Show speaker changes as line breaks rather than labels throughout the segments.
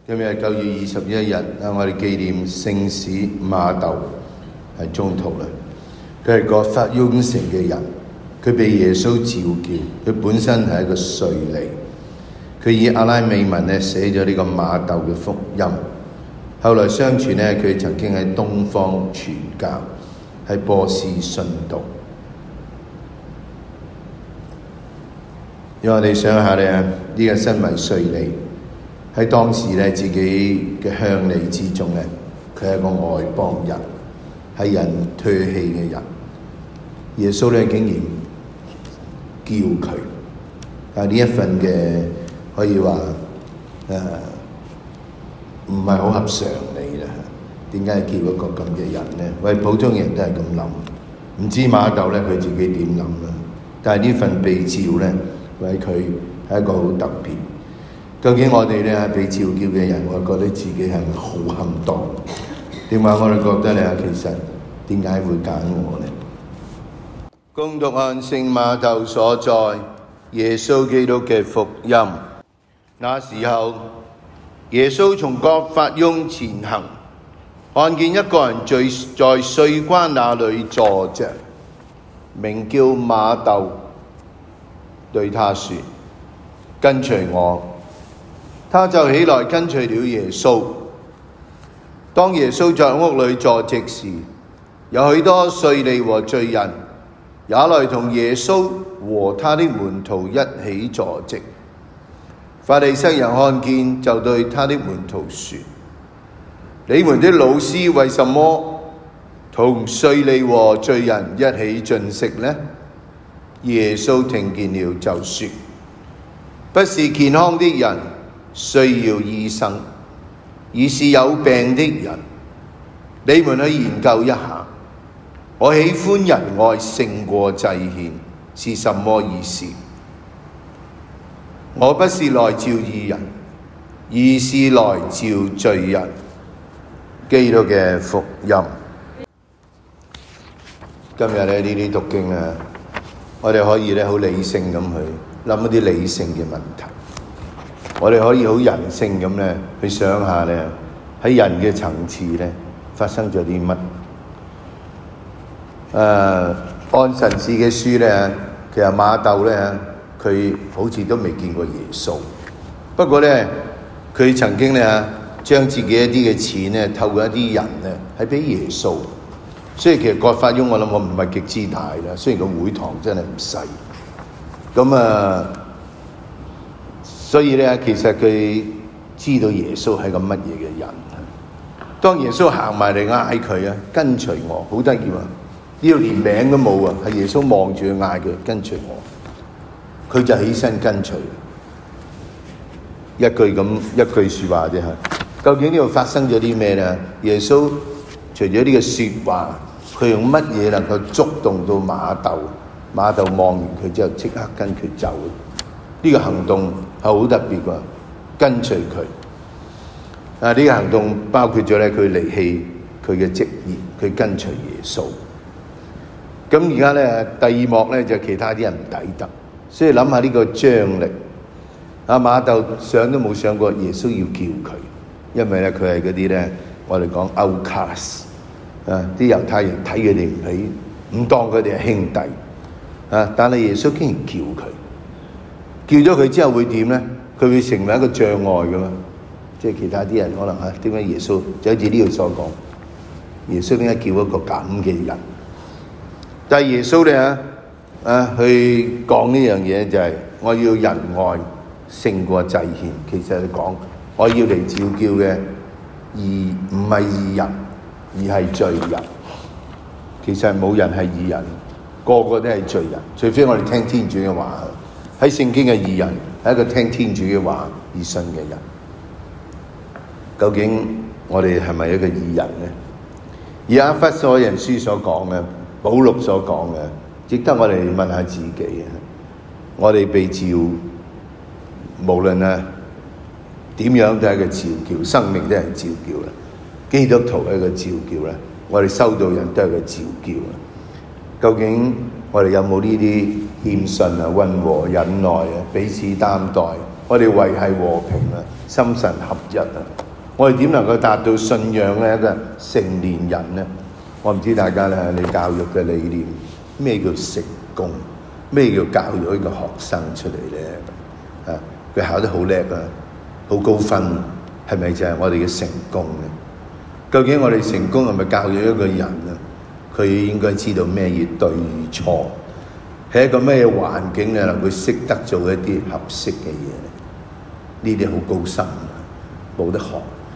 今日9月21日我哋紀念聖史瑪竇係宗徒啦。佢係個發雍城嘅人，佢被耶穌召叫，佢本身係一個稅吏，佢以阿拉美文寫咗呢個瑪竇嘅福音。後來相傳佢曾經喺東方傳教，喺波斯殉道。讓我哋想下呢個身為稅吏喺當時自己嘅鄉里之中佢係一個外邦人，係人唾棄嘅人。耶穌竟然叫佢，呢一份嘅可以話唔係好合常理啦。點解叫一個咁嘅人呢？喂，普通人都係咁諗，唔知瑪竇佢自己點諗啦。但係呢份被召為佢係一個好特別。究竟我哋被召叫嘅人，我覺得自己係咪好堪當？點解我哋覺得其實點解會揀我呢？恭讀看聖瑪竇所載耶穌基督嘅福音。那時候，耶穌從葛法翁前行，看見一個人在稅關那裏坐着，名叫瑪竇，對他說：跟隨我。他就起來跟隨了耶穌。當耶穌在屋裏坐席時，有許多稅吏和罪人也來同耶穌和他的門徒一起坐席。法利塞人看見，就對他的門徒說：你們的老師為什麼同稅吏和罪人一起進食呢？耶穌聽見了，就說：不是健康的人需要醫生，而是有病的人。你們去研究一下，我喜歡仁愛勝過祭獻是什麼意思？我不是來召義人，而是來召罪人。基督嘅福音。今日呢啲讀經我哋可以好理性咁去諗一啲理性嘅問題。我哋可以好人性咁去想下喺人嘅層次發生咗啲乜？按神視嘅書其實瑪竇佢好似都未見過耶穌。不過佢曾經將自己一啲嘅錢透過一啲人係俾耶穌。所以其實葛法翁我諗我唔係極之大啦，雖然個會堂真係唔細。咁所以其實佢知道耶穌係個乜嘢嘅人。當耶穌行埋嚟嗌佢跟隨我，好得意啊！呢度連名都冇啊，係耶穌望住佢嗌佢跟隨我，佢就起身跟隨。一句說話啫。究竟呢度發生咗啲咩呢？耶穌除咗呢個說話，佢用乜嘢能夠觸動到瑪竇？瑪竇望完佢之後即刻跟佢走。呢個行動係好特別㗎，跟隨佢。呢個行動包括咗佢離棄佢嘅職業，佢跟隨耶穌。咁而家第二幕就其他啲人唔抵得，所以諗下呢個張力。瑪竇想都冇想過耶穌要叫佢，因為佢係嗰啲我哋講 outcast。啲猶太人睇佢哋唔起，唔當佢哋係兄弟。但係耶穌竟然叫佢。叫咗佢之後會點呢？佢會成為一個障礙噶嘛？即係其他啲人可能點解耶穌就好似呢度所講，耶穌點解叫一個咁嘅人？但係耶穌去講呢樣嘢就係我要仁愛勝過祭獻。其實係講我要嚟召叫嘅唔係義人，而係罪人。其實冇人係義人，個個都係罪人，除非我哋聽天主嘅話。喺聖經嘅義人係一個聽天主嘅話而信嘅人。究竟我哋係咪一個義人呢？而阿弗所人書所講嘅，保祿所講嘅，值得我哋問下自己。我哋被召，無論點樣都係一個召叫，生命都係召叫啦。基督徒係一個召叫啦，我哋收到人都係個召叫啦。究竟我哋有冇呢啲謙遜溫和忍耐彼此擔待，我哋維繫和平心神合一啊！我哋點能夠達到信仰嘅一個成年人呢？我唔知大家咧，你教育嘅理念咩叫成功？咩叫教育一個學生出嚟咧？佢考得好叻啊，好高分，係咪就係我哋嘅成功咧？究竟我哋成功係咪教育一個人啊？佢應該知道咩嘢對錯，喺一個咩環境咧，能夠識得做一啲合適嘅嘢咧？呢啲好高深，冇得學。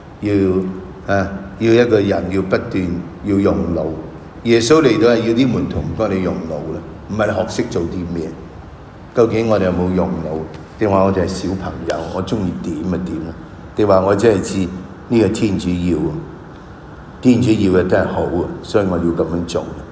要一個人要不斷要用腦。耶穌嚟到係要啲門徒唔該你用腦啦，唔係你學識做啲咩？究竟我哋有冇用腦？定話我哋係小朋友，我中意點就點啦？定話我真係知呢個天主要，天主要嘅都係好啊，所以我要咁樣做。